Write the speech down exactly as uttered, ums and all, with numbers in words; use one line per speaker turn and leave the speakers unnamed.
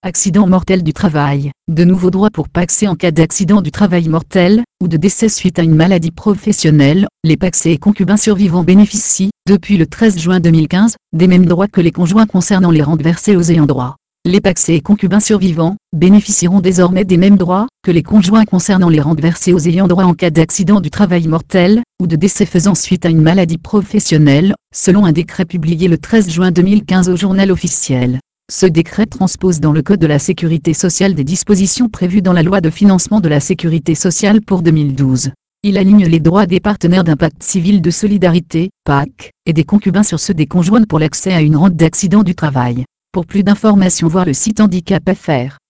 Accident mortel du travail. De nouveaux droits pour Pacsé en cas d'accident du travail mortel, ou de décès suite à une maladie professionnelle. Les Pacsé et concubins survivants bénéficient, depuis le treize juin deux mille quinze, des mêmes droits que les conjoints concernant les rentes versées aux ayants droit. Les Pacsé et concubins survivants bénéficieront désormais des mêmes droits que les conjoints concernant les rentes versées aux ayants droit en cas d'accident du travail mortel, ou de décès faisant suite à une maladie professionnelle, selon un décret publié le treize juin deux mille quinze au Journal officiel. Ce décret transpose dans le Code de la Sécurité sociale des dispositions prévues dans la Loi de financement de la Sécurité sociale pour deux mille douze. Il aligne les droits des partenaires d'un pacte civil de solidarité, P A C, et des concubins sur ceux des conjoints pour l'accès à une rente d'accident du travail. Pour plus d'informations, voir le site handicap point F R.